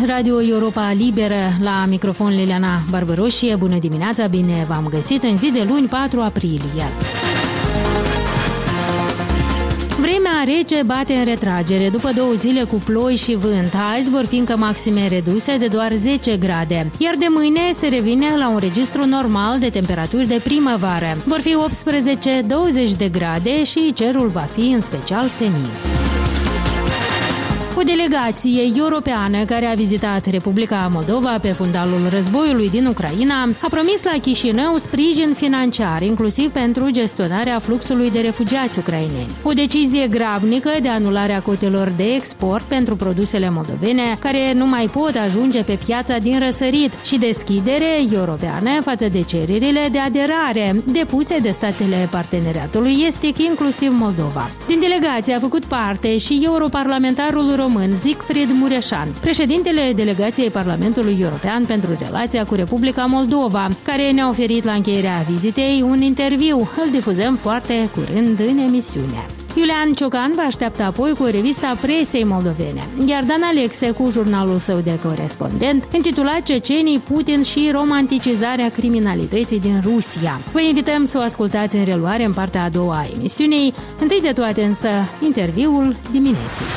Radio Europa Liberă, la microfon Liliana Barbăroșie. Bună dimineața, bine v-am găsit în zi de luni 4 aprilie. Vremea rece bate în retragere după 2 zile cu ploi și vânt. Azi vor fi încă maxime reduse de doar 10 grade, iar de mâine se revine la un registru normal de temperaturi de primăvară. Vor fi 18-20 de grade și cerul va fi în special senin. O delegație europeană care a vizitat Republica Moldova pe fundalul războiului din Ucraina a promis la Chișinău sprijin financiar, inclusiv pentru gestionarea fluxului de refugiați ucraineni. O decizie grabnică de anulare a cotelor de export pentru produsele moldovene, care nu mai pot ajunge pe piața din răsărit, și deschidere europeană față de cererile de aderare depuse de statele parteneriatului estic, inclusiv Moldova. Din delegație a făcut parte și europarlamentarul român Siegfried Mureșan, președintele delegației Parlamentului European pentru relația cu Republica Moldova, care ne-a oferit la încheierea vizitei un interviu. Îl difuzăm foarte curând în emisiune. Iulian Ciocan vă așteaptă apoi cu revista presei moldovene, iar Dan Alexe cu jurnalul său de corespondent, intitulat Cecenii, Putin și romanticizarea criminalității din Rusia. Vă invităm să o ascultați în reluare în partea a doua a emisiunii. Întâi de toate însă, interviul dimineții.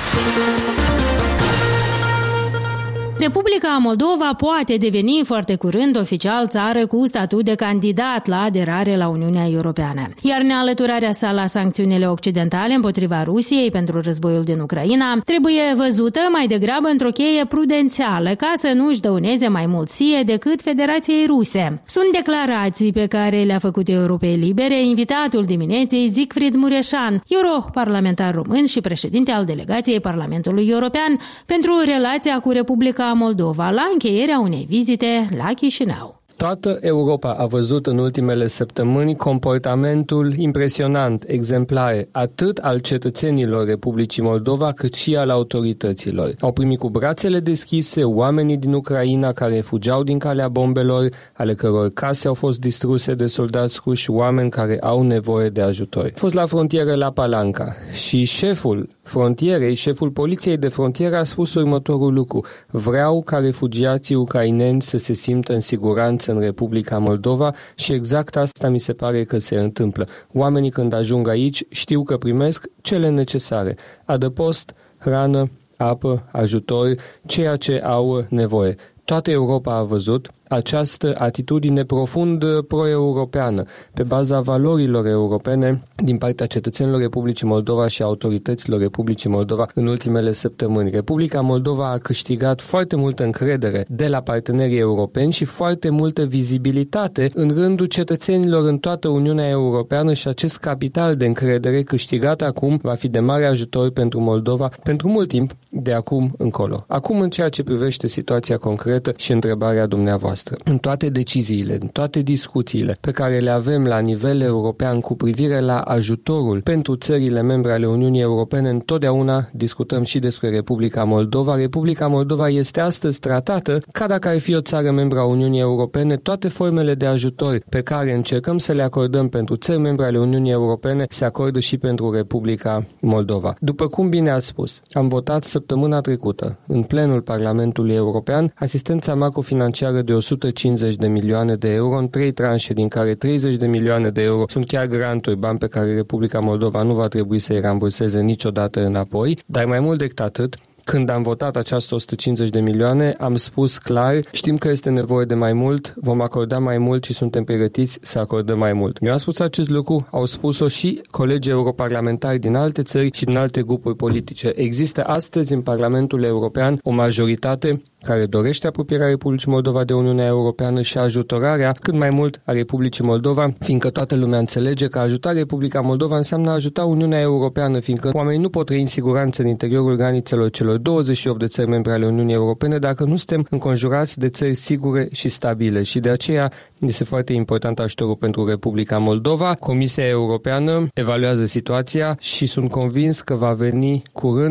Republica Moldova poate deveni foarte curând oficial țară cu statut de candidat la aderare la Uniunea Europeană, iar nealăturarea sa la sancțiunile occidentale împotriva Rusiei pentru războiul din Ucraina trebuie văzută mai degrabă într-o cheie prudențială, ca să nu își dăuneze mai mult ție decât Federației Ruse. Sunt declarații pe care le-a făcut Europei Libere invitatul dimineții Siegfried Mureșan, europarlamentar român și președinte al delegației Parlamentului European pentru relația cu Republica Moldova, la încheierea unei vizite la Chișinău. Toată Europa a văzut în ultimele săptămâni comportamentul impresionant, exemplar, atât al cetățenilor Republicii Moldova, cât și al autorităților. Au primit cu brațele deschise oamenii din Ucraina care fugeau din calea bombelor, ale căror case au fost distruse de soldați ruși, oameni care au nevoie de ajutor. A fost la frontieră la Palanca și șeful frontierei, șeful poliției de frontieră a spus următorul lucru: vreau ca refugiații ucraineni să se simtă în siguranță în Republica Moldova și exact asta mi se pare că se întâmplă. Oamenii când ajung aici știu că primesc cele necesare: adăpost, hrană, apă, ajutor, ceea ce au nevoie. Toată Europa a văzut această atitudine profund pro-europeană, pe baza valorilor europene din partea cetățenilor Republicii Moldova și autorităților Republicii Moldova în ultimele săptămâni. Republica Moldova a câștigat foarte multă încredere de la partenerii europeni și foarte multă vizibilitate în rândul cetățenilor în toată Uniunea Europeană și acest capital de încredere câștigat acum va fi de mare ajutor pentru Moldova pentru mult timp de acum încolo. Acum, în ceea ce privește situația concretă și întrebarea dumneavoastră, în toate deciziile, în toate discuțiile pe care le avem la nivel european cu privire la ajutorul pentru țările membre ale Uniunii Europene, întotdeauna discutăm și despre Republica Moldova. Republica Moldova este astăzi tratată ca dacă ar fi o țară membră a Uniunii Europene. Toate formele de ajutor pe care încercăm să le acordăm pentru țări membre ale Uniunii Europene se acordă și pentru Republica Moldova. După cum bine ați spus, am votat săptămâna trecută în plenul Parlamentului European asistența macrofinanciară de 150 de milioane de euro în 3 tranșe, din care 30 de milioane de euro sunt chiar granturi, bani pe care Republica Moldova nu va trebui să-i ramburseze niciodată înapoi, dar mai mult decât atât, când am votat această 150 de milioane, am spus clar, știm că este nevoie de mai mult, vom acorda mai mult și suntem pregătiți să acordăm mai mult. Eu am spus acest lucru, au spus-o și colegii europarlamentari din alte țări și din alte grupuri politice. Există astăzi în Parlamentul European o majoritate care dorește apropierea Republicii Moldova de Uniunea Europeană și ajutorarea cât mai mult a Republicii Moldova, fiindcă toată lumea înțelege că a ajuta Republica Moldova înseamnă a ajuta Uniunea Europeană, fiindcă oamenii nu pot trăi în siguranță în interiorul granițelor celor 28 de țări membre ale Uniunii Europene dacă nu suntem înconjurați de țări sigure și stabile. Și de aceea este foarte important ajutorul pentru Republica Moldova. Comisia Europeană evaluează situația și sunt convins că va veni curând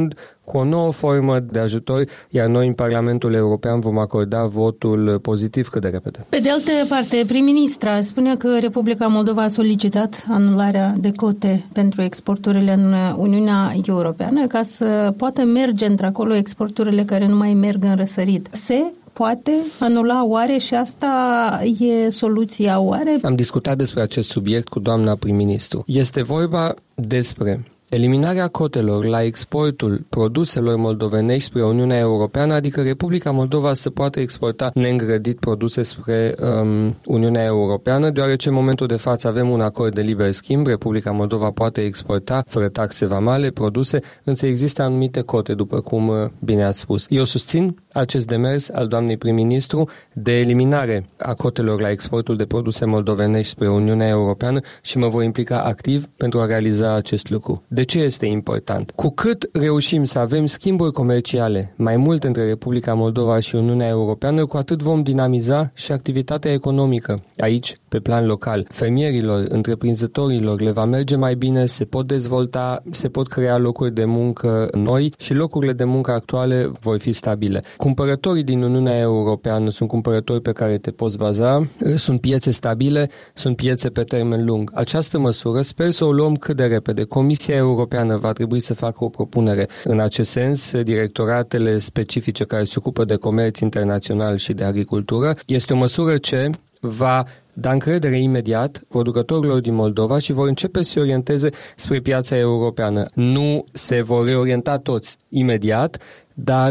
cu o nouă formă de ajutor, iar noi în Parlamentul European vom acorda votul pozitiv cât de repede. Pe de altă parte, prim-ministra spune că Republica Moldova a solicitat anularea de cote pentru exporturile în Uniunea Europeană ca să poată merge într-acolo exporturile care nu mai merg în răsărit. Se poate anula oare și asta e soluția oare? Am discutat despre acest subiect cu doamna prim-ministru. Este vorba despre eliminarea cotelor la exportul produselor moldovenești spre Uniunea Europeană, adică Republica Moldova să poată exporta neîngrădit produse spre Uniunea Europeană, deoarece în momentul de față avem un acord de liber schimb, Republica Moldova poate exporta fără taxe vamale produse, însă există anumite cote, după cum bine ați spus. Eu susțin acest demers al doamnei prim-ministru de eliminare a cotelor la exportul de produse moldovenești spre Uniunea Europeană și mă voi implica activ pentru a realiza acest lucru. De ce este important? Cu cât reușim să avem schimburi comerciale mai mult între Republica Moldova și Uniunea Europeană, cu atât vom dinamiza și activitatea economică aici, pe plan local. Fermierilor, întreprinzătorilor le va merge mai bine, se pot dezvolta, se pot crea locuri de muncă noi și locurile de muncă actuale vor fi stabile. Cumpărătorii din Uniunea Europeană sunt cumpărători pe care te poți baza, sunt piețe stabile, sunt piețe pe termen lung. Această măsură sper să o luăm cât de repede. Comisia Europeană va trebui să facă o propunere în acest sens. Directoratele specifice care se ocupă de comerț internațional și de agricultură. Este o măsură ce va da încredere imediat producătorilor din Moldova și vor începe să se orienteze spre piața europeană. Nu se vor reorienta toți imediat, dar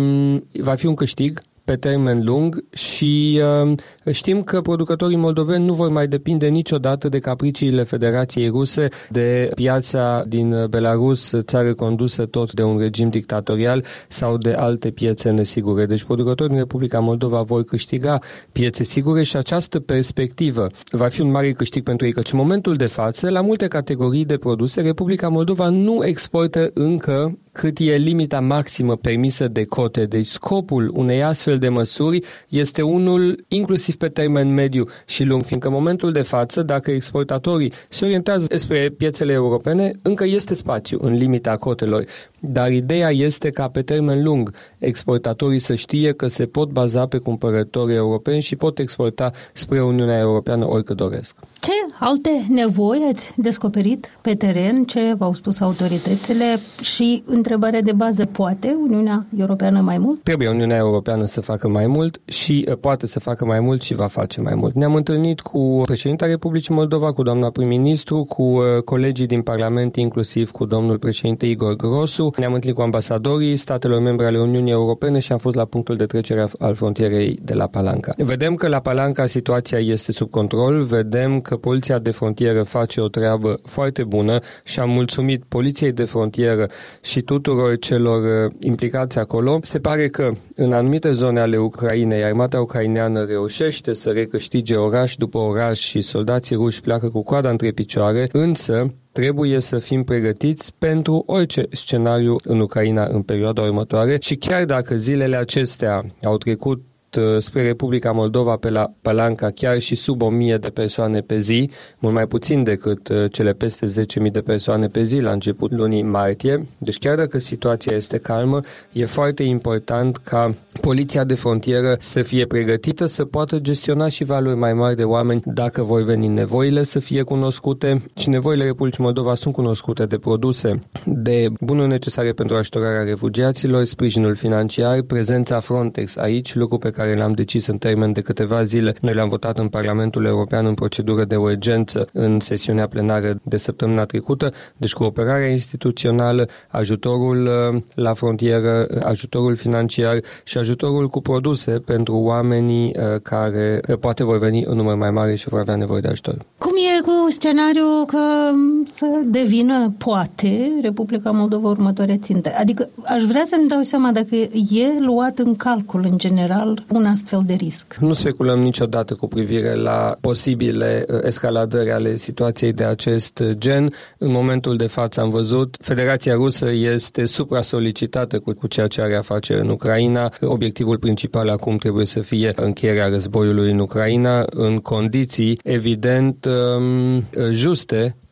va fi un câștig pe termen lung și știm că producătorii moldoveni nu vor mai depinde niciodată de capriciile Federației Ruse, de piața din Belarus, țară condusă tot de un regim dictatorial sau de alte piețe nesigure. Deci producătorii din Republica Moldova vor câștiga piețe sigure și această perspectivă va fi un mare câștig pentru ei, căci în momentul de față, la multe categorii de produse, Republica Moldova nu exportă încă cât e limita maximă permisă de cote. Deci scopul unei astfel de măsuri este unul inclusiv pe termen mediu și lung, fiindcă în momentul de față, dacă exportatorii se orientează spre piețele europene, încă este spațiu în limita cotelor. Dar ideea este ca pe termen lung exportatorii să știe că se pot baza pe cumpărători europeni și pot exporta spre Uniunea Europeană oricât doresc. Ce alte nevoi ați descoperit pe teren? Ce v-au spus autoritățile? Și întrebarea de bază, poate Uniunea Europeană mai mult? Trebuie Uniunea Europeană să facă mai mult și poate să facă mai mult și va face mai mult. Ne-am întâlnit cu președinta Republicii Moldova, cu doamna prim-ministru, cu colegii din Parlament, inclusiv cu domnul președinte Igor Grosu. Ne-am întâlnit cu ambasadorii statelor membre ale Uniunii Europene și am fost la punctul de trecere al frontierei de la Palanca. Vedem că la Palanca situația este sub control, vedem că Poliția de Frontieră face o treabă foarte bună și am mulțumit Poliției de Frontieră și tuturor celor implicați acolo. Se pare că în anumite zone ale Ucrainei, armata ucraineană reușește să recâștige oraș după oraș și soldații ruși pleacă cu coada între picioare, însă trebuie să fim pregătiți pentru orice scenariu în Ucraina în perioada următoare și chiar dacă zilele acestea au trecut spre Republica Moldova pe la Palanca chiar și sub 1000 de persoane pe zi, mult mai puțin decât cele peste 10.000 de persoane pe zi la început lunii martie. Deci chiar dacă situația este calmă, e foarte important ca Poliția de Frontieră să fie pregătită să poată gestiona și valori mai mari de oameni dacă vor veni. Nevoile să fie cunoscute și nevoile Republicii Moldova sunt cunoscute de produse, de bunuri necesare pentru ajutorarea refugiaților, sprijinul financiar, prezența Frontex aici, lucru pe care l-am decis în termen de câteva zile. Noi l-am votat în Parlamentul European în procedură de urgență în sesiunea plenară de săptămâna trecută, deci cooperarea instituțională, ajutorul la frontieră, ajutorul financiar și ajutorul cu produse pentru oamenii care poate vor veni în număr mai mare și vor avea nevoie de ajutor. Cum e cu scenariul că să devină, poate, Republica Moldova următoarea țintă? Adică aș vrea să-mi dau seama dacă e luat în calcul în general un astfel de risc. Nu speculăm niciodată cu privire la posibile escaladări ale situației de acest gen. În momentul de față am văzut, Federația Rusă este supra-solicitată cu ceea ce are a face în Ucraina. Obiectivul principal acum trebuie să fie încheierea războiului în Ucraina în condiții evident juste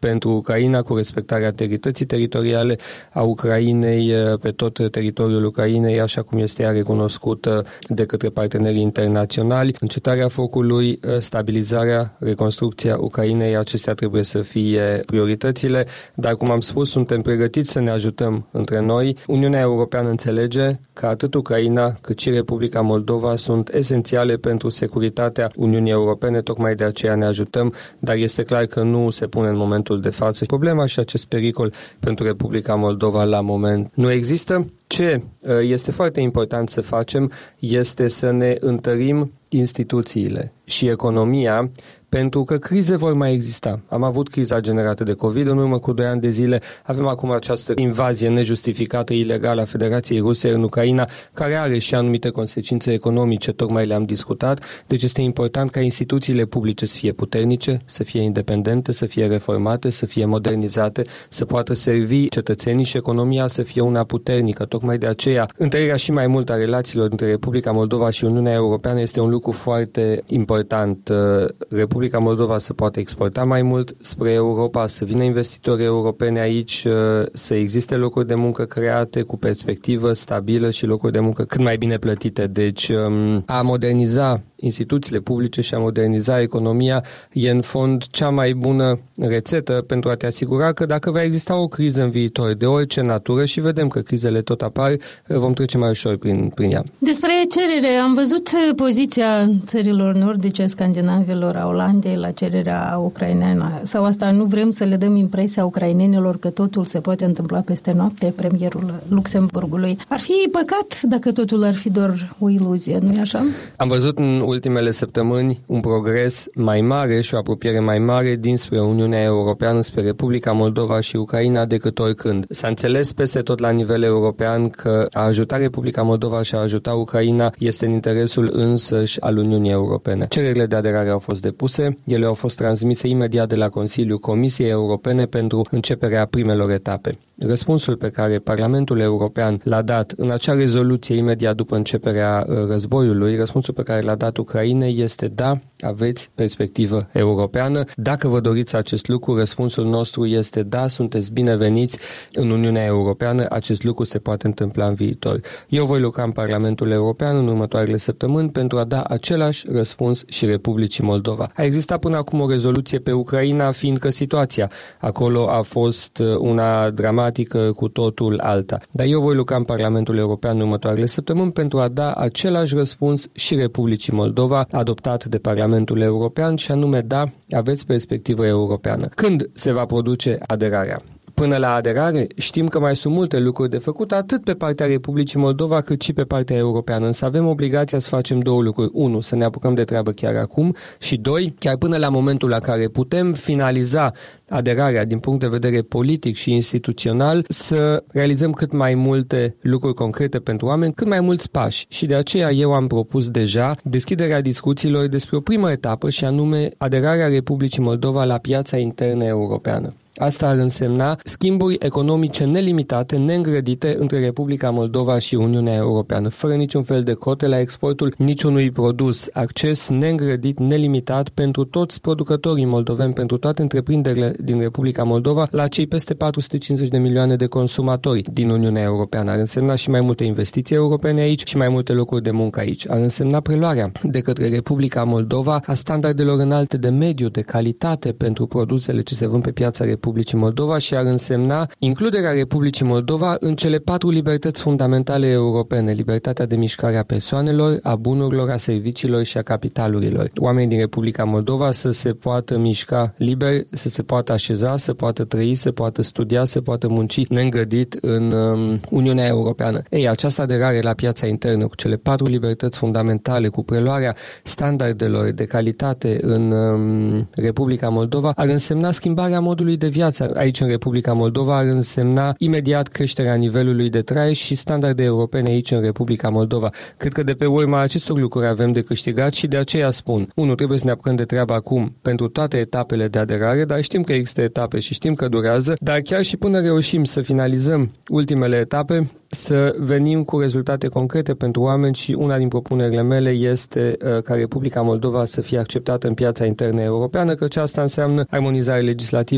pentru Ucraina, cu respectarea integrității teritoriale a Ucrainei pe tot teritoriul Ucrainei, așa cum este ea recunoscută de către partenerii internaționali, încetarea focului, stabilizarea, reconstrucția Ucrainei, acestea trebuie să fie prioritățile, dar cum am spus, suntem pregătiți să ne ajutăm între noi. Uniunea Europeană înțelege că atât Ucraina cât și Republica Moldova sunt esențiale pentru securitatea Uniunii Europene, tocmai de aceea ne ajutăm, dar este clar că nu se pune în momentul de față problema și acest pericol pentru Republica Moldova la moment nu există. Ce este foarte important să facem este să ne întărim instituțiile și economia, pentru că crize vor mai exista. Am avut criza generată de COVID în urmă cu 2 ani de zile, avem acum această invazie nejustificată, ilegală a Federației Ruse în Ucraina, care are și anumite consecințe economice, tocmai le-am discutat, deci este important ca instituțiile publice să fie puternice, să fie independente, să fie reformate, să fie modernizate, să poată servi cetățenii și economia să fie una puternică. Tocmai de aceea, întărirea și mai mult a relațiilor dintre Republica Moldova și Uniunea Europeană este un lucru foarte important. Republica Moldova să poată exporta mai mult spre Europa, să vină investitori europeni aici, să existe locuri de muncă create cu perspectivă stabilă și locuri de muncă cât mai bine plătite. Deci a moderniza instituțiile publice și a moderniza economia e în fond cea mai bună rețetă pentru a te asigura că dacă va exista o criză în viitor de orice natură, și vedem că crizele tot apar, vom trece mai ușor prin ea. Despre cerere, am văzut poziția țărilor nordice, scandinavilor, a Olandei la cererea ucraineană. Sau asta nu vrem să le dăm impresia ucrainenilor că totul se poate întâmpla peste noapte, premierul Luxemburgului. Ar fi păcat dacă totul ar fi doar o iluzie, nu-i așa? Am văzut în ultimele săptămâni un progres mai mare și o apropiere mai mare dinspre Uniunea Europeană, spre Republica Moldova și Ucraina decât oricând. S-a înțeles peste tot la nivel european că a ajuta Republica Moldova și a ajuta Ucraina este în interesul însăși al Uniunii Europene. Cererile de aderare au fost depuse, ele au fost transmise imediat de la Consiliul Comisiei Europene pentru începerea primelor etape. Răspunsul pe care Parlamentul European l-a dat în acea rezoluție imediat după începerea războiului, răspunsul pe care l-a dat Ucrainei este da, aveți perspectivă europeană. Dacă vă doriți acest lucru, răspunsul nostru este da, sunteți bineveniți în Uniunea Europeană, acest lucru se poate întâmpla în viitor. Eu voi lucra în Parlamentul European în următoarele săptămâni pentru a da același răspuns și Republicii Moldova. A existat până acum o rezoluție pe Ucraina, fiindcă situația acolo a fost una dramatică, cu totul alta. Dar eu voi lucra în Parlamentul European în următoarele săptămâni pentru a da același răspuns și Republicii Moldova, adoptat de Parlamentul European, și anume da, aveți perspectivă europeană. Când se va produce aderarea? Până la aderare, știm că mai sunt multe lucruri de făcut, atât pe partea Republicii Moldova, cât și pe partea europeană. Însă avem obligația să facem 2 lucruri. 1. Să ne apucăm de treabă chiar acum și 2. Chiar până la momentul la care putem finaliza aderarea din punct de vedere politic și instituțional, să realizăm cât mai multe lucruri concrete pentru oameni, cât mai mulți pași. Și de aceea eu am propus deja deschiderea discuțiilor despre o primă etapă, și anume aderarea Republicii Moldova la piața internă europeană. Asta ar însemna schimburi economice nelimitate, neîngrădite între Republica Moldova și Uniunea Europeană, fără niciun fel de cote la exportul niciunui produs, acces neîngrădit, nelimitat pentru toți producătorii moldoveni, pentru toate întreprinderile din Republica Moldova, la cei peste 450 de milioane de consumatori din Uniunea Europeană. Ar însemna și mai multe investiții europene aici și mai multe locuri de muncă aici. Ar însemna preluarea de către Republica Moldova a standardelor înalte de mediu, de calitate pentru produsele ce se vând pe piața Republicii Moldova, și ar însemna includerea Republicii Moldova în cele 4 libertăți fundamentale europene: libertatea de mișcare a persoanelor, a bunurilor, a serviciilor și a capitalurilor. Oamenii din Republica Moldova să se poată mișca liber, să se poată așeza, să poată trăi, să poată studia, să poată munci neîngrădit în Uniunea Europeană. Ei, această aderare la piața internă cu cele 4 libertăți fundamentale, cu preluarea standardelor de calitate în Republica Moldova, ar însemna schimbarea modului de viață aici în Republica Moldova, ar însemna imediat creșterea nivelului de trai și standarde europene aici în Republica Moldova. Cred că de pe urma acestor lucruri avem de câștigat și de aceea spun: 1. Trebuie să ne apucăm de treabă acum pentru toate etapele de aderare, dar știm că există etape și știm că durează, dar chiar și până reușim să finalizăm ultimele etape, să venim cu rezultate concrete pentru oameni, și una din propunerile mele este ca Republica Moldova să fie acceptată în piața internă europeană, căci asta înseamnă armonizare legislativă, standarde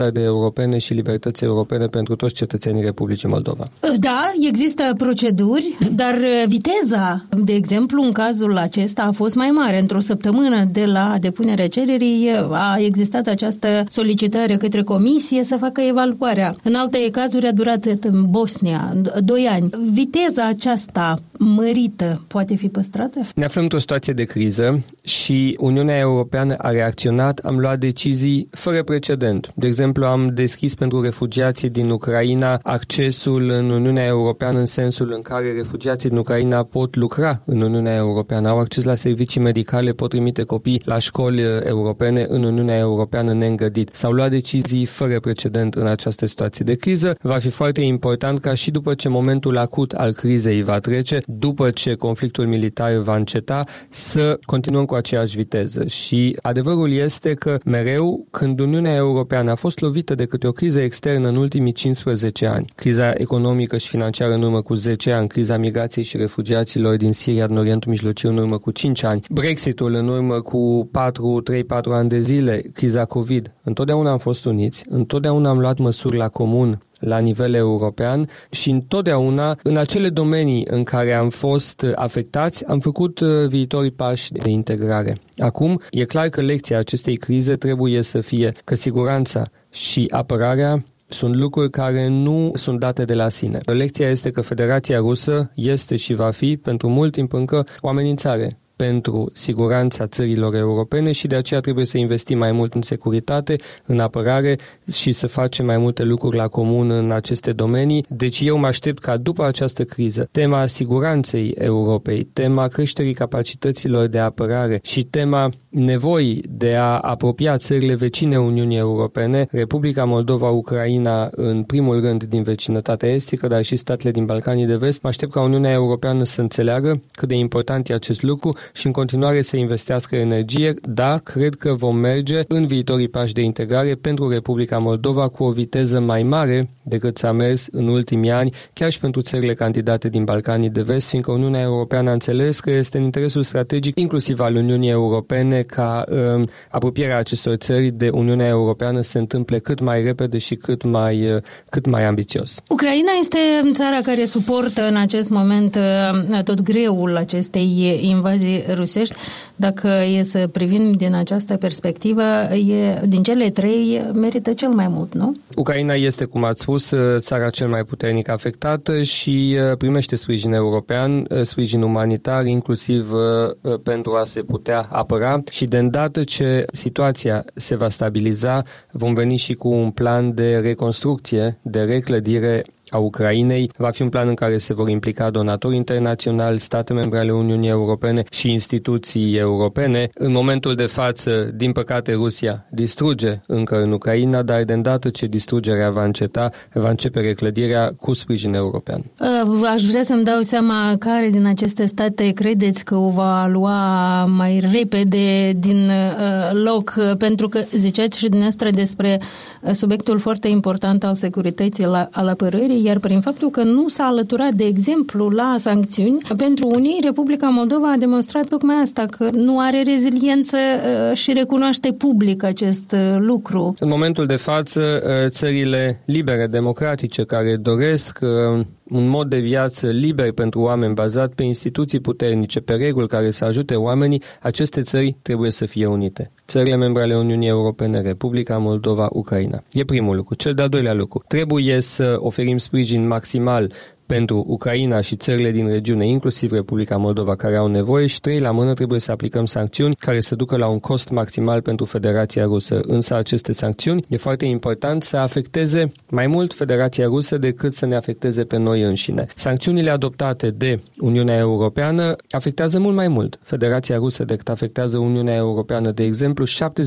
standarde europene și libertăți europene pentru toți cetățenii Republicii Moldova. Da, există proceduri, dar viteza, de exemplu, în cazul acesta a fost mai mare. Într-o săptămână de la depunerea cererii a existat această solicitare către comisie să facă evaluarea. În alte cazuri a durat în Bosnia 2 ani. Viteza aceasta mărită poate fi păstrată? Ne aflăm într-o situație de criză și Uniunea Europeană a reacționat, am luat decizii fără precedent. De exemplu, am deschis pentru refugiații din Ucraina accesul în Uniunea Europeană în sensul în care refugiații din Ucraina pot lucra în Uniunea Europeană, au acces la servicii medicale, pot trimite copii la școli europene în Uniunea Europeană neîngădit. S-au luat decizii fără precedent în această situație de criză. Va fi foarte important ca și după ce momentul acut al crizei va trece, după ce conflictul militar va înceta, să continuăm cu aceeași viteză. Și adevărul este că mereu când Uniunea Europeană a fost lovită de câte o criză externă în ultimii 15 ani, criza economică și financiară în urmă cu 10 ani, criza migrației și refugiaților din Siria, din Orientul Mijlociu în urmă cu 5 ani, Brexitul în urmă cu 3-4 ani de zile, criza COVID, întotdeauna am fost uniți, întotdeauna am luat măsuri la comun la nivel european și întotdeauna în acele domenii în care am fost afectați am făcut viitorii pași de integrare. Acum e clar că lecția acestei crize trebuie să fie că siguranța și apărarea sunt lucruri care nu sunt date de la sine. Lecția este că Federația Rusă este și va fi pentru mult timp încă o amenințare pentru siguranța țărilor europene și de aceea trebuie să investim mai mult în securitate, în apărare și să facem mai multe lucruri la comun în aceste domenii. Deci eu mă aștept ca după această criză, tema siguranței Europei, tema creșterii capacităților de apărare și tema nevoii de a apropia țările vecine Uniunii Europene, Republica Moldova, Ucraina în primul rând din vecinătatea estică, dar și statele din Balcanii de Vest, mă aștept ca Uniunea Europeană să înțeleagă cât de important e acest lucru și în continuare să investească energie. Da, cred că vom merge în viitorii pași de integrare pentru Republica Moldova cu o viteză mai mare decât s-a mers în ultimii ani, chiar și pentru țările candidate din Balcanii de Vest, fiindcă Uniunea Europeană a înțeles că este în interesul strategic inclusiv al Uniunii Europene ca apropierea acestor țări de Uniunea Europeană se întâmple cât mai repede și cât mai ambițios. Ucraina este țara care suportă în acest moment tot greul acestei invazii rusești. Dacă e să privim din această perspectivă, din cele 3 merită cel mai mult, nu? Ucraina este, cum ați spus, țara cel mai puternic afectată și primește sprijin european, sprijin umanitar, inclusiv pentru a se putea apăra și de îndată ce situația se va stabiliza, vom veni și cu un plan de reconstrucție, de reclădire a Ucrainei. Va fi un plan în care se vor implica donatori internaționali, state membre ale Uniunii Europene și instituții europene. În momentul de față, din păcate, Rusia distruge încă în Ucraina, dar de îndată ce distrugerea va înceta, va începe reclădirea cu sprijin european. Aș vrea să-mi dau seama care din aceste state credeți că o va lua mai repede din loc, pentru că ziceați și dumneavoastră despre subiectul foarte important al securității, al apărării, iar prin faptul că nu s-a alăturat, de exemplu, la sancțiuni, pentru unii, Republica Moldova a demonstrat tocmai asta, că nu are reziliență și recunoaște public acest lucru. În momentul de față, țările libere, democratice, care doresc un mod de viață liber pentru oameni, bazat pe instituții puternice, pe reguli care să ajute oamenii, aceste țări trebuie să fie unite. Țările membre ale Uniunii Europene, Republica Moldova, Ucraina. E primul lucru. Cel de-al doilea lucru. Trebuie să oferim sprijin maximal pentru Ucraina și țările din regiune, inclusiv Republica Moldova, care au nevoie și 3 la mână trebuie să aplicăm sancțiuni care să ducă la un cost maximal pentru Federația Rusă. Însă aceste sancțiuni e foarte important să afecteze mai mult Federația Rusă decât să ne afecteze pe noi înșine. Sancțiunile adoptate de Uniunea Europeană afectează mult mai mult Federația Rusă decât afectează Uniunea Europeană. De exemplu,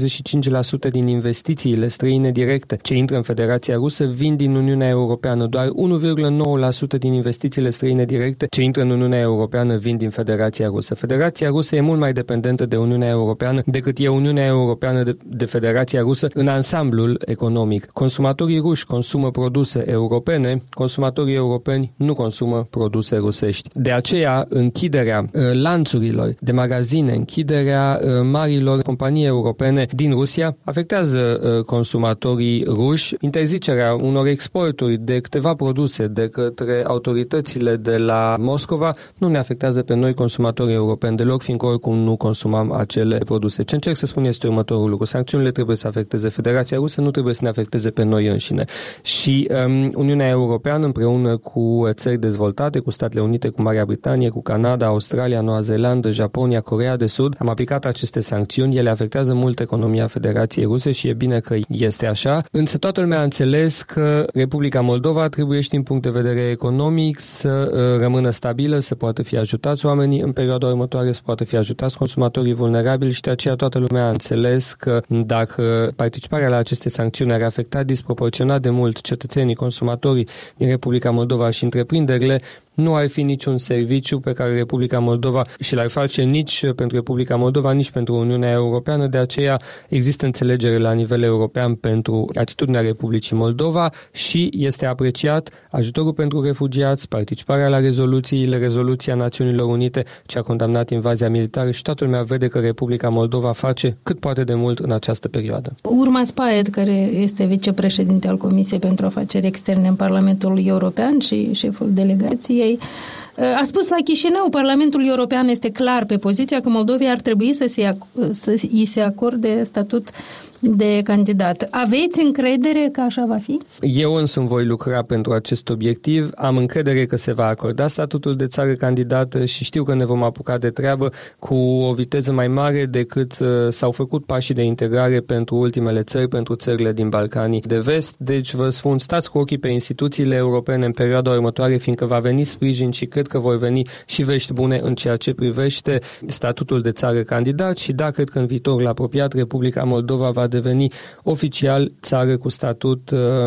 75% din investițiile străine directe ce intră în Federația Rusă vin din Uniunea Europeană, doar 1,9% din din investițiile străine directe ce intră în Uniunea Europeană vin din Federația Rusă. Federația Rusă e mult mai dependentă de Uniunea Europeană decât e Uniunea Europeană de Federația Rusă în ansamblul economic. Consumatorii ruși consumă produse europene, consumatorii europeni nu consumă produse rusești. De aceea, închiderea lanțurilor de magazine, închiderea marilor companii europene din Rusia afectează consumatorii ruși. Interzicerea unor exporturi de câteva produse de către autoritățile de la Moscova nu ne afectează pe noi consumatorii europeni deloc, fiindcă oricum nu consumam acele produse. Ce încerc să spun este următorul lucru. Sancțiunile trebuie să afecteze Federația Rusă, nu trebuie să ne afecteze pe noi înșine. Și Uniunea Europeană împreună cu țări dezvoltate, cu Statele Unite, cu Marea Britanie, cu Canada, Australia, Noua Zeelandă, Japonia, Coreea de Sud, am aplicat aceste sancțiuni. Ele afectează mult economia Federației Ruse și e bine că este așa. Însă toată lumea a înțeles că Republica Moldova trebuie și din punct de vedere economic să rămână stabilă, să poată fi ajutați oamenii în perioada următoare, să poată fi ajutați consumatorii vulnerabili și de aceea toată lumea a înțeles că dacă participarea la aceste sancțiuni ar afecta disproporționat de mult cetățenii, consumatorii din Republica Moldova și întreprinderile, nu ar fi niciun serviciu pe care Republica Moldova și l-ar face nici pentru Republica Moldova, nici pentru Uniunea Europeană. De aceea există înțelegere la nivel european pentru atitudinea Republicii Moldova și este apreciat ajutorul pentru refugiați, participarea la rezoluția Națiunilor Unite ce a condamnat invazia militară și toată lumea vede că Republica Moldova face cât poate de mult în această perioadă. Urma Spaet, care este vicepreședinte al Comisiei pentru Afaceri Externe în Parlamentul European și șeful delegației, a spus la Chișinău, Parlamentul European este clar pe poziția că Moldovei ar trebui să îi se acorde statut de candidat. Aveți încredere că așa va fi? Eu însumi voi lucra pentru acest obiectiv. Am încredere că se va acorda statutul de țară candidată și știu că ne vom apuca de treabă cu o viteză mai mare decât s-au făcut pașii de integrare pentru ultimele țări, pentru țările din Balcanii de Vest. Deci vă spun, stați cu ochii pe instituțiile europene în perioada următoare, fiindcă va veni sprijin și cred că vor veni și vești bune în ceea ce privește statutul de țară candidat și da, cred că în viitorul apropiat Republica Moldova va deveni oficial țară cu statut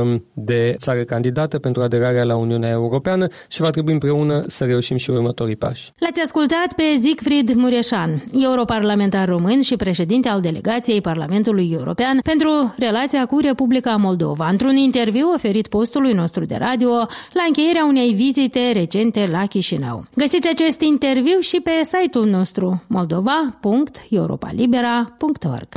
de țară candidată pentru aderarea la Uniunea Europeană și va trebui împreună să reușim și următorii pași. L-ați ascultat pe Siegfried Mureșan, europarlamentar român și președinte al delegației Parlamentului European pentru relația cu Republica Moldova, într-un interviu oferit postului nostru de radio la încheierea unei vizite recente la Chișinău. Găsiți acest interviu și pe site-ul nostru moldova.europalibera.org.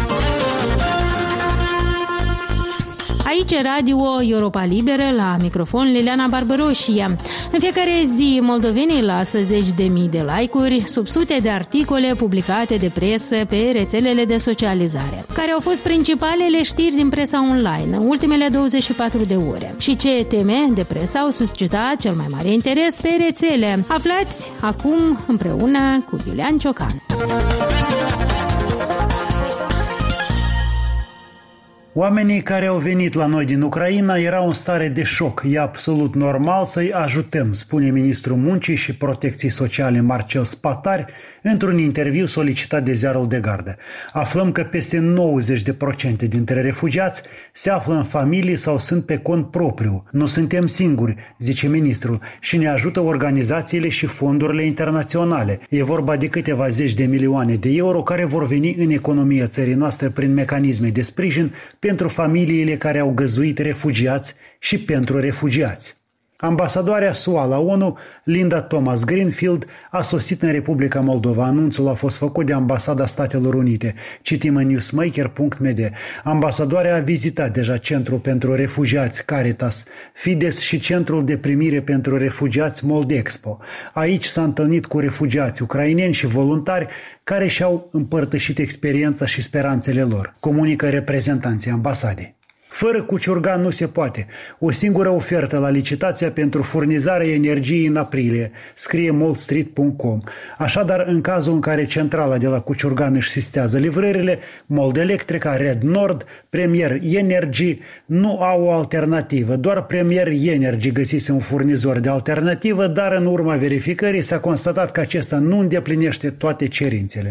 Aici Radio Europa Liberă, la microfon Liliana Barbăroșia. În fiecare zi, moldovenii lasă zeci de mii de like-uri sub sute de articole publicate de presă pe rețelele de socializare, care au fost principalele știri din presa online în ultimele 24 de ore. Și ce teme de presă au suscitat cel mai mare interes pe rețele? Aflați acum împreună cu Iulian Ciocan. Oamenii care au venit la noi din Ucraina erau în stare de șoc. E absolut normal să-i ajutăm, spune ministrul Muncii și Protecției Sociale Marcel Spatari într-un interviu solicitat de Ziarul de Gardă. Aflăm că peste 90% dintre refugiați se află în familii sau sunt pe cont propriu. Nu suntem singuri, zice ministrul, și ne ajută organizațiile și fondurile internaționale. E vorba de câteva zeci de milioane de euro care vor veni în economia țării noastre prin mecanisme de sprijin pentru familiile care au găzduit refugiați și pentru refugiați. Ambasadoarea SUA la ONU, Linda Thomas Greenfield, a sosit în Republica Moldova. Anunțul a fost făcut de Ambasada Statelor Unite. Citim în newsmaker.md. Ambasadoarea a vizitat deja Centrul pentru Refugiați Caritas, Fides și Centrul de Primire pentru Refugiați Moldexpo. Aici s-a întâlnit cu refugiați ucraineni și voluntari care și-au împărtășit experiența și speranțele lor, comunică reprezentanții ambasadei. Fără Cuciurgan nu se poate. O singură ofertă la licitația pentru furnizarea energiei în aprilie, scrie moldstreet.com. Așadar, în cazul în care centrala de la Cuciurgan își sistează livrările, Moldelectrica, Red Nord, Premier Energy nu au o alternativă. Doar Premier Energy găsise un furnizor de alternativă, dar în urma verificării s-a constatat că acesta nu îndeplinește toate cerințele.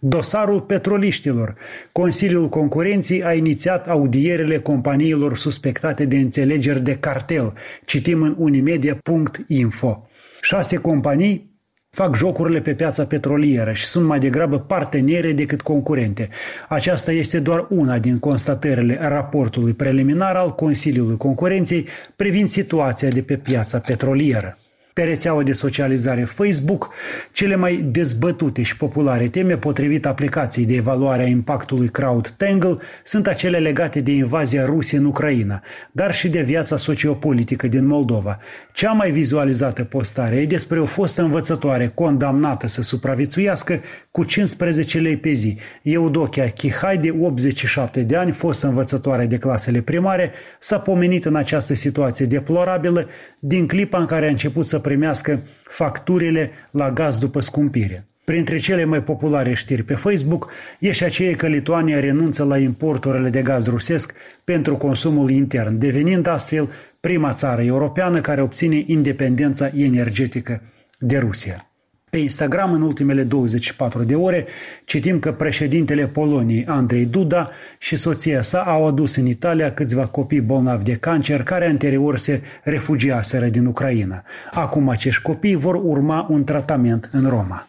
Dosarul petroliștilor. Consiliul Concurenței a inițiat audierele companiilor suspectate de înțelegeri de cartel. Citim în unimedia.info. 6 companii fac jocurile pe piața petrolieră și sunt mai degrabă partenere decât concurente. Aceasta este doar una din constatările raportului preliminar al Consiliului Concurenței privind situația de pe piața petrolieră. Pe rețeaua de socializare Facebook, cele mai dezbătute și populare teme potrivit aplicației de evaluare a impactului CrowdTangle sunt acele legate de invazia Rusiei în Ucraina, dar și de viața sociopolitică din Moldova. Cea mai vizualizată postare e despre o fostă învățătoare condamnată să supraviețuiască cu 15 lei pe zi. Eudochia Chihai, de 87 de ani, fostă învățătoare de clasele primare, s-a pomenit în această situație deplorabilă din clipa în care a început să primească facturile la gaz după scumpire. Printre cele mai populare știri pe Facebook e și aceea că Lituania renunță la importurile de gaz rusesc pentru consumul intern, devenind astfel prima țară europeană care obține independența energetică de Rusia. Pe Instagram, în ultimele 24 de ore, citim că președintele Poloniei, Andrei Duda, și soția sa au adus în Italia câțiva copii bolnavi de cancer care anterior se refugiaseră din Ucraina. Acum acești copii vor urma un tratament în Roma.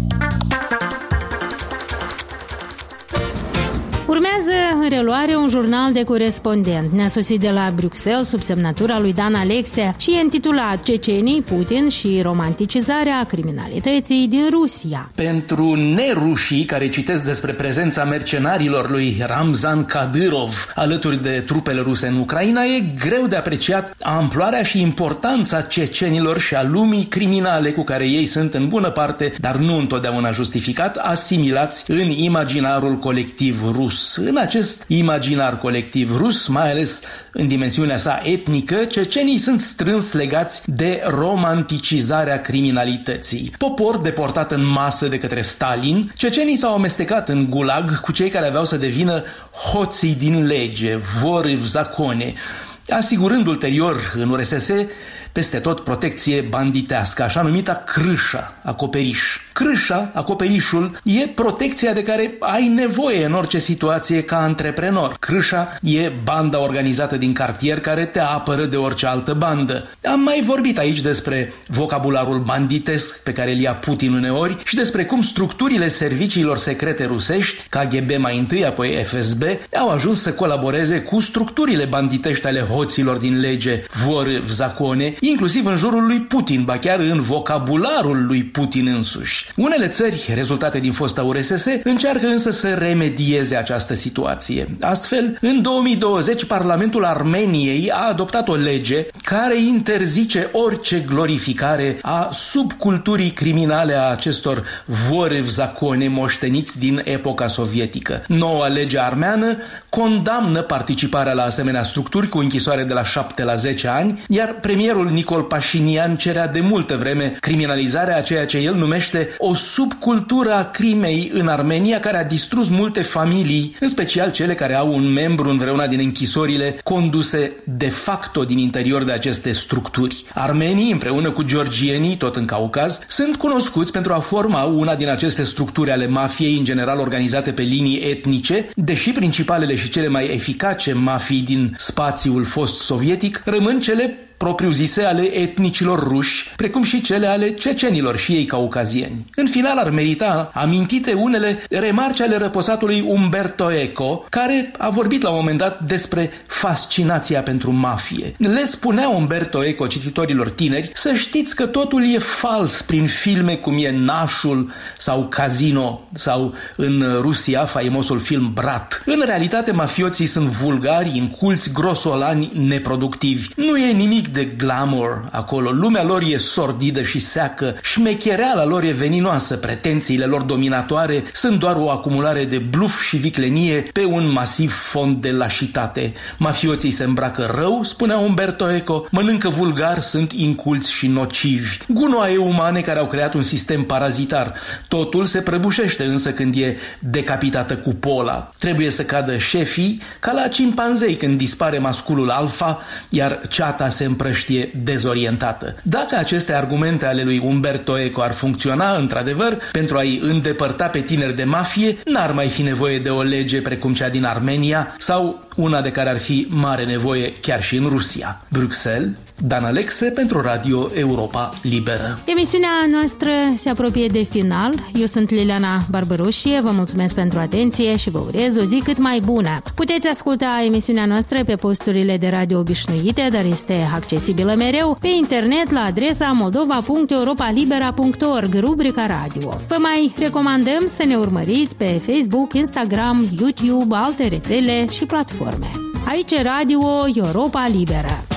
Urmează în reluare un jurnal de corespondent. Ne-a sosit de la Bruxelles sub semnătura lui Dan Alexia și e intitulat Cecenii, Putin și romanticizarea criminalității din Rusia. Pentru nerușii care citesc despre prezența mercenarilor lui Ramzan Kadyrov alături de trupele ruse în Ucraina, e greu de apreciat amploarea și importanța cecenilor și a lumii criminale cu care ei sunt în bună parte, dar nu întotdeauna justificat, asimilați în imaginarul colectiv rus. În acest imaginar colectiv rus, mai ales în dimensiunea sa etnică, cecenii sunt strâns legați de romanticizarea criminalității. Popor deportat în masă de către Stalin, cecenii s-au amestecat în gulag cu cei care aveau să devină hoții din lege, vori v zakone, asigurând ulterior în URSS peste tot protecție banditească, așa numita crâșa, acoperiș. Crâșa, acoperișul, e protecția de care ai nevoie în orice situație ca antreprenor. Crâșa e banda organizată din cartier care te apără de orice altă bandă. Am mai vorbit aici despre vocabularul banditesc pe care îl ia Putin uneori și despre cum structurile serviciilor secrete rusești, KGB mai întâi, apoi FSB, au ajuns să colaboreze cu structurile banditești ale hoților din lege, vor v zakone, inclusiv în jurul lui Putin, ba chiar în vocabularul lui Putin însuși. Unele țări, rezultate din fosta URSS, încearcă însă să remedieze această situație. Astfel, în 2020, Parlamentul Armeniei a adoptat o lege care interzice orice glorificare a subculturii criminale a acestor vori v zakone moșteniți din epoca sovietică. Noua lege armeană condamnă participarea la asemenea structuri cu închisoare de la 7 la 10 ani, iar premierul Nicol Pașinian cerea de multă vreme criminalizarea a ceea ce el numește o subcultură a crimei în Armenia care a distrus multe familii, în special cele care au un membru în vreuna din închisorile conduse de facto din interior de aceste structuri. Armenii, împreună cu georgienii, tot în Caucaz, sunt cunoscuți pentru a forma una din aceste structuri ale mafiei, în general organizate pe linii etnice, deși principalele și cele mai eficace mafii din spațiul fost sovietic rămân cele propriu-zise ale etnicilor ruși, precum și cele ale cecenilor și ei caucazieni. În final ar merita amintite unele remarci ale răposatului Umberto Eco, care a vorbit la un moment dat despre fascinația pentru mafie. Le spunea Umberto Eco cititorilor tineri să știți că totul e fals prin filme cum e Nașul sau Casino sau în Rusia faimosul film Brat. În realitate mafioții sunt vulgari, inculți, grosolani, neproductivi. Nu e nimic de glamour acolo. Lumea lor e sordidă și seacă, șmechereala lor e veninoasă, pretențiile lor dominatoare sunt doar o acumulare de bluf și viclenie pe un masiv fond de lașitate. Mafioții se îmbracă rău, spunea Umberto Eco, mănâncă vulgar, sunt inculți și nocivi. Gunoaie umane care au creat un sistem parazitar. Totul se prăbușește însă când e decapitată cupola. Trebuie să cadă șefii ca la cimpanzei când dispare masculul alfa, iar ceata se împrăștie dezorientată. Dacă aceste argumente ale lui Umberto Eco ar funcționa într-adevăr pentru a-i îndepărta pe tineri de mafie, n-ar mai fi nevoie de o lege precum cea din Armenia sau una de care ar fi mare nevoie chiar și în Rusia. Bruxelles, Dan Alexe pentru Radio Europa Liberă. Emisiunea noastră se apropie de final. Eu sunt Liliana Barbărușie, vă mulțumesc pentru atenție și vă urez o zi cât mai bună. Puteți asculta emisiunea noastră pe posturile de radio obișnuite, dar este accesibilă mereu pe internet la adresa moldova.europalibera.org, rubrica radio. Vă mai recomandăm să ne urmăriți pe Facebook, Instagram, YouTube, alte rețele și platforme. Aici Radio Europa Liberă.